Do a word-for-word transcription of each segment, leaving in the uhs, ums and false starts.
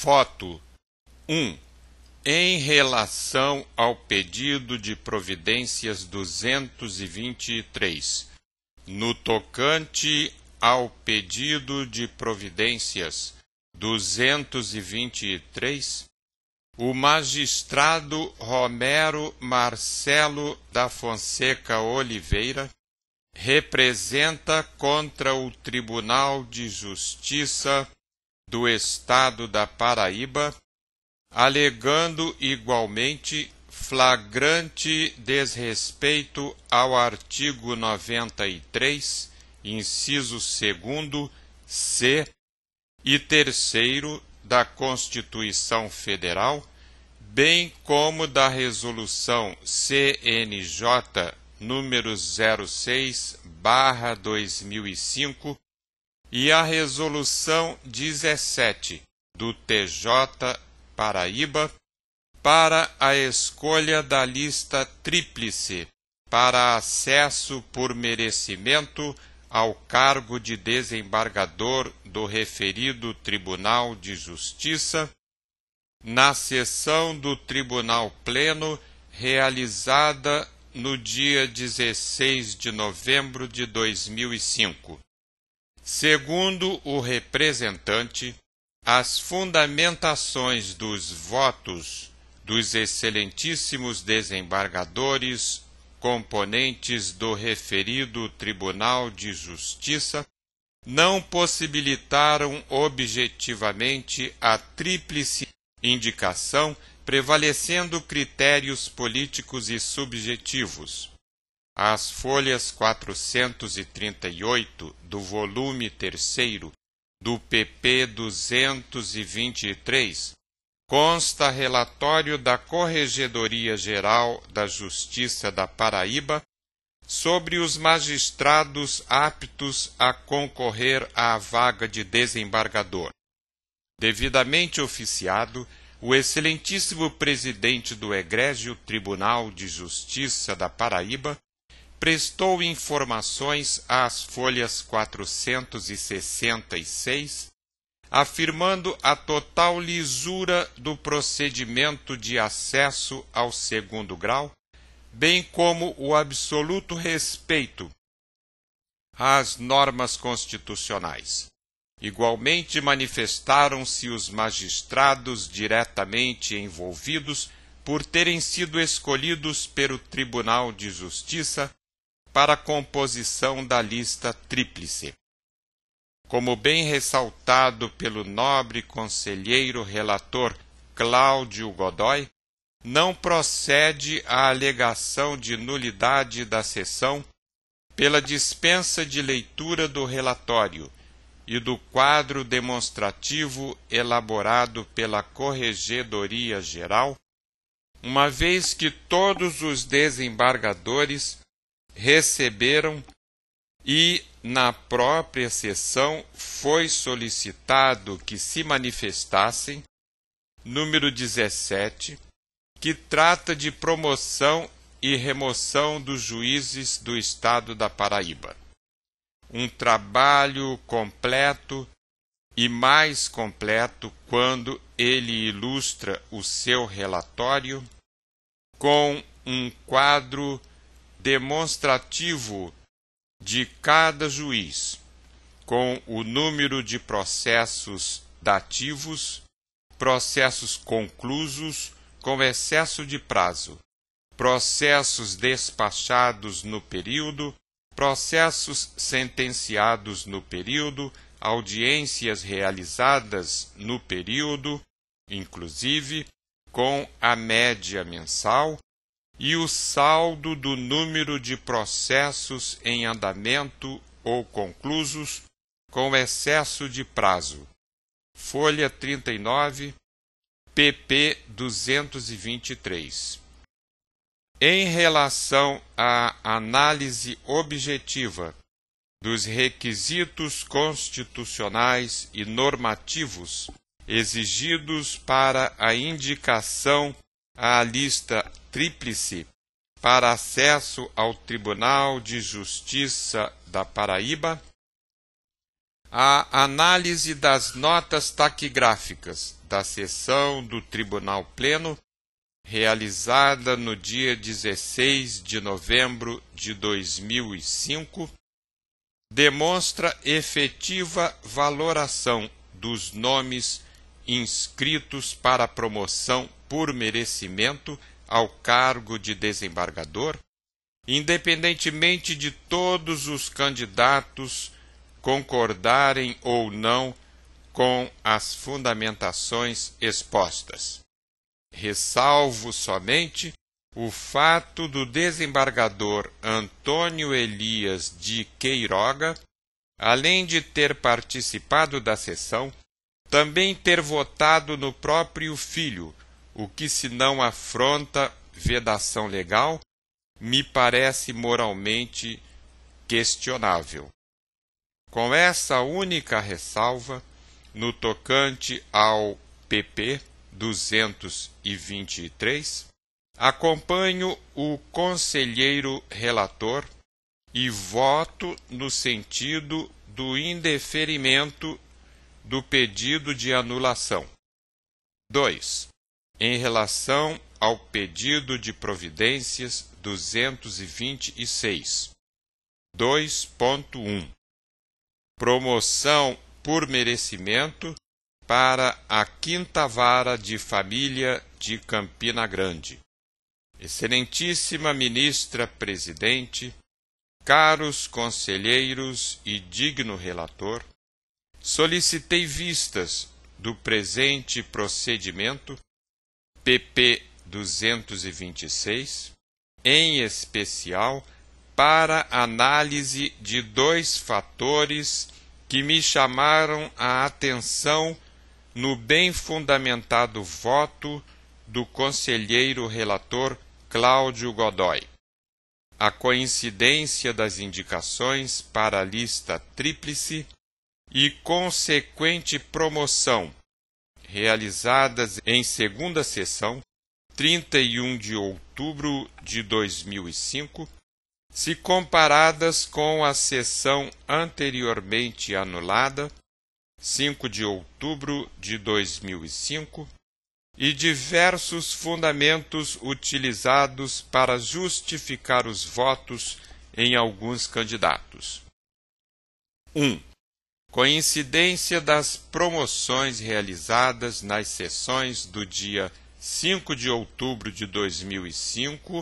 Voto. um. Em relação ao pedido de providências duzentos e vinte e três, no tocante ao pedido de providências duzentos e vinte e três, o magistrado Romero Marcelo da Fonseca Oliveira representa contra o Tribunal de Justiça do Estado da Paraíba, alegando igualmente flagrante desrespeito ao artigo noventa e três, inciso segundo, C e terceiro da Constituição Federal, bem como da Resolução C N J número zero seis barra dois mil e cinco e a Resolução dezessete do T J Paraíba para a escolha da lista tríplice para acesso por merecimento ao cargo de desembargador do referido Tribunal de Justiça, na sessão do Tribunal Pleno realizada no dia dezesseis de novembro de dois mil e cinco. Segundo o representante, as fundamentações dos votos dos excelentíssimos desembargadores componentes do referido Tribunal de Justiça não possibilitaram objetivamente a tríplice indicação, prevalecendo critérios políticos e subjetivos. As folhas quatrocentos e trinta e oito do volume terceiro do P P duzentos e vinte e três consta relatório da Corregedoria Geral da Justiça da Paraíba sobre os magistrados aptos a concorrer à vaga de desembargador. Devidamente oficiado, o excelentíssimo presidente do Egrégio Tribunal de Justiça da Paraíba prestou informações às folhas quatrocentos e sessenta e seis, afirmando a total lisura do procedimento de acesso ao segundo grau, bem como o absoluto respeito às normas constitucionais. Igualmente manifestaram-se os magistrados diretamente envolvidos por terem sido escolhidos pelo Tribunal de Justiça para a composição da lista tríplice. Como bem ressaltado pelo nobre conselheiro relator Cláudio Godoy, não procede a alegação de nulidade da sessão pela dispensa de leitura do relatório e do quadro demonstrativo elaborado pela Corregedoria Geral, uma vez que todos os desembargadores receberam e, na própria sessão, foi solicitado que se manifestassem, número dezessete, que trata de promoção e remoção dos juízes do Estado da Paraíba. Um trabalho completo e mais completo quando ele ilustra o seu relatório com um quadro demonstrativo de cada juiz, com o número de processos dativos, processos conclusos com excesso de prazo, processos despachados no período, processos sentenciados no período, audiências realizadas no período, inclusive com a média mensal, e o saldo do número de processos em andamento ou conclusos com excesso de prazo. Folha trinta e nove, P P duzentos e vinte e três. Em relação à análise objetiva dos requisitos constitucionais e normativos exigidos para a indicação à lista tríplice para acesso ao Tribunal de Justiça da Paraíba, A análise das notas taquigráficas da sessão do Tribunal Pleno, realizada no dia dezesseis de novembro de dois mil e cinco, demonstra efetiva valoração dos nomes inscritos para promoção por merecimento ao cargo de desembargador, independentemente de todos os candidatos concordarem ou não com as fundamentações expostas. Ressalvo somente o fato do desembargador Antônio Elias de Queiroga, além de ter participado da sessão, também ter votado no próprio filho, o que, se não afronta vedação legal, me parece moralmente questionável. Com essa única ressalva, no tocante ao P P duzentos e vinte e três, acompanho o conselheiro relator e voto no sentido do indeferimento do pedido de anulação. dois. Em relação ao pedido de providências duzentos e vinte e seis. dois ponto um. Promoção por merecimento para a Quinta Vara de Família de Campina Grande. Excelentíssima Ministra Presidente, caros conselheiros e digno relator, solicitei vistas do presente procedimento P P duzentos e vinte e seis, em especial para análise de dois fatores que me chamaram a atenção no bem fundamentado voto do conselheiro relator Cláudio Godoy: a coincidência das indicações para a lista tríplice e consequente promoção, realizadas em segunda sessão, trinta e um de outubro de dois mil e cinco, se comparadas com a sessão anteriormente anulada, cinco de outubro de dois mil e cinco, e diversos fundamentos utilizados para justificar os votos em alguns candidatos. um. Coincidência das promoções realizadas nas sessões do dia cinco de outubro de dois mil e cinco,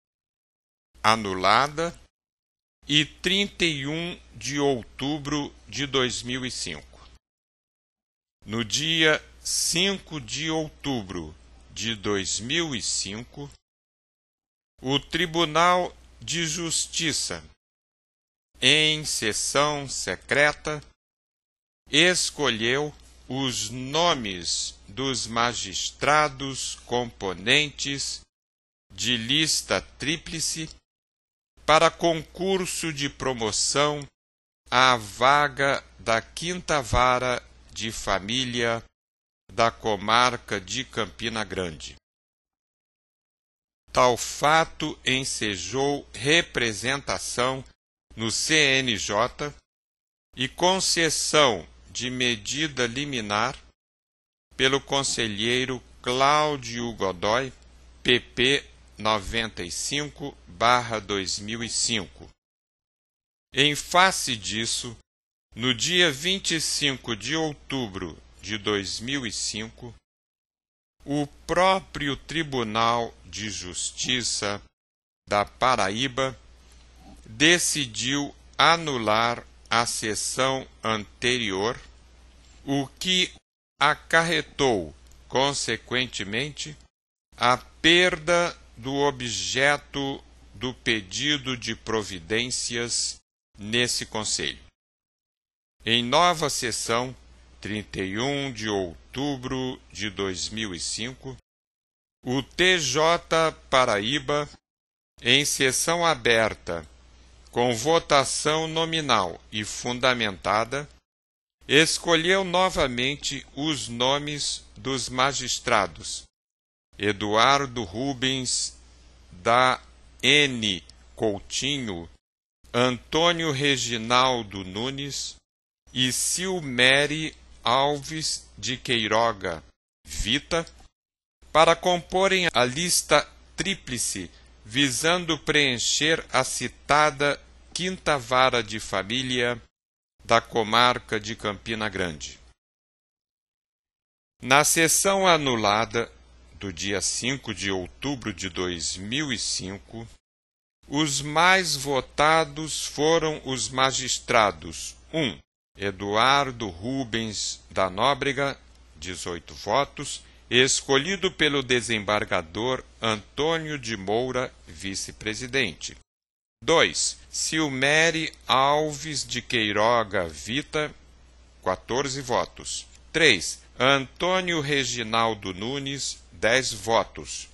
anulada, e trinta e um de outubro de dois mil e cinco. No dia cinco de outubro de dois mil e cinco, o Tribunal de Justiça, em sessão secreta, escolheu os nomes dos magistrados componentes de lista tríplice para concurso de promoção à vaga da Quinta Vara de Família da comarca de Campina Grande. Tal fato ensejou representação no C N J e concessão de medida liminar pelo conselheiro Cláudio Godoy, P P noventa e cinco barra dois mil e cinco. Em face disso, no dia vinte e cinco de outubro de dois mil e cinco, o próprio Tribunal de Justiça da Paraíba decidiu anular a sessão anterior, o que acarretou, consequentemente, a perda do objeto do pedido de providências nesse Conselho. Em nova sessão, trinta e um de outubro de dois mil e cinco, o T J Paraíba, em sessão aberta, com votação nominal e fundamentada, escolheu novamente os nomes dos magistrados Eduardo Rubens da N. Coutinho, Antônio Reginaldo Nunes e Silmeri Alves de Queiroga Vita para comporem a lista tríplice visando preencher a citada quinta vara de família da comarca de Campina Grande. Na sessão anulada do dia cinco de outubro de dois mil e cinco, os mais votados foram os magistrados um. Eduardo Rubens da Nóbrega, dezoito votos, escolhido pelo desembargador Antônio de Moura, vice-presidente. dois. Silmeri Alves de Queiroga Vita, quatorze votos. três. Antônio Reginaldo Nunes, dez votos.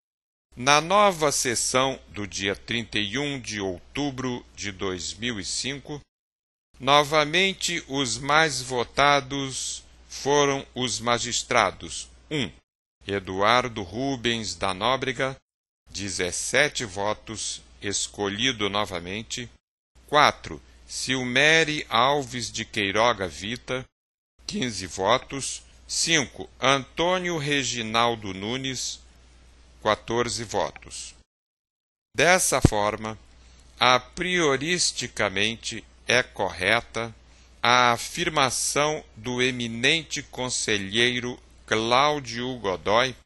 Na nova sessão do dia trinta e um de outubro de dois mil e cinco, novamente os mais votados foram os magistrados um. Eduardo Rubens da Nóbrega, dezessete votos, escolhido novamente. quatro. Silmeri Alves de Queiroga Vita, quinze votos. cinco. Antônio Reginaldo Nunes, quatorze votos. Dessa forma, a prioristicamente é correta a afirmação do eminente conselheiro Cláudio Godoy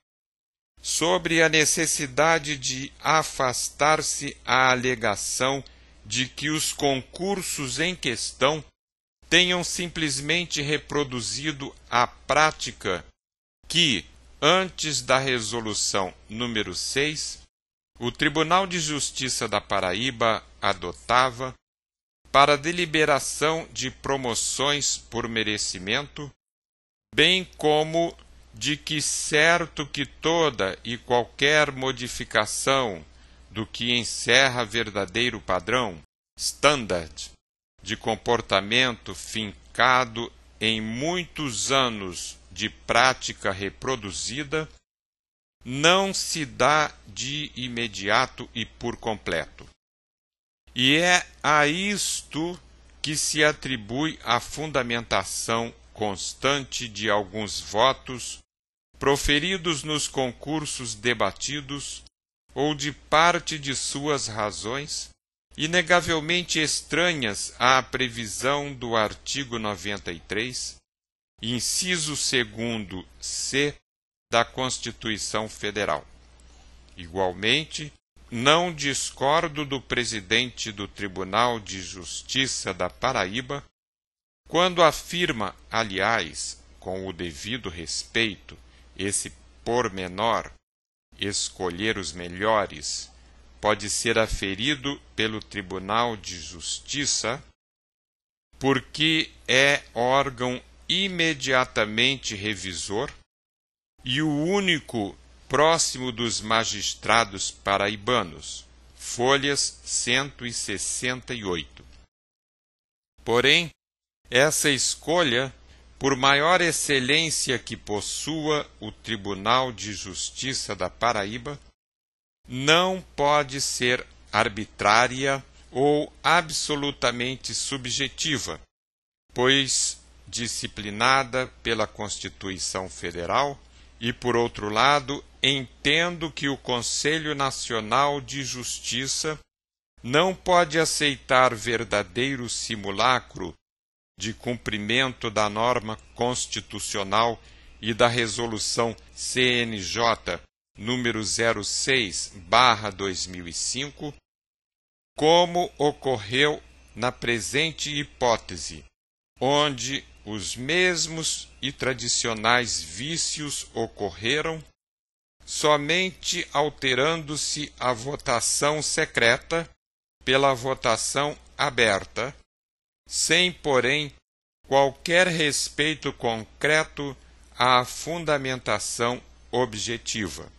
sobre a necessidade de afastar-se a alegação de que os concursos em questão tenham simplesmente reproduzido a prática que, antes da resolução número seis, o Tribunal de Justiça da Paraíba adotava para deliberação de promoções por merecimento, bem como de que certo que toda e qualquer modificação do que encerra verdadeiro padrão, standard, de comportamento fincado em muitos anos de prática reproduzida, não se dá de imediato e por completo. E é a isto que se atribui a fundamentação constante de alguns votos proferidos nos concursos debatidos ou de parte de suas razões, inegavelmente estranhas à previsão do artigo noventa e três, inciso segundo C da Constituição Federal. Igualmente, não discordo do presidente do Tribunal de Justiça da Paraíba quando afirma, aliás, com o devido respeito, esse pormenor, escolher os melhores, pode ser aferido pelo Tribunal de Justiça porque é órgão imediatamente revisor e o único próximo dos magistrados paraibanos, folhas cento e sessenta e oito. Porém, essa escolha, por maior excelência que possua o Tribunal de Justiça da Paraíba, não pode ser arbitrária ou absolutamente subjetiva, pois disciplinada pela Constituição Federal e, por outro lado, entendo que o Conselho Nacional de Justiça não pode aceitar verdadeiro simulacro de cumprimento da norma constitucional e da resolução C N J número zero seis barra dois mil e cinco, como ocorreu na presente hipótese, onde os mesmos e tradicionais vícios ocorreram, somente alterando-se a votação secreta pela votação aberta, sem, porém, qualquer respeito concreto à fundamentação objetiva.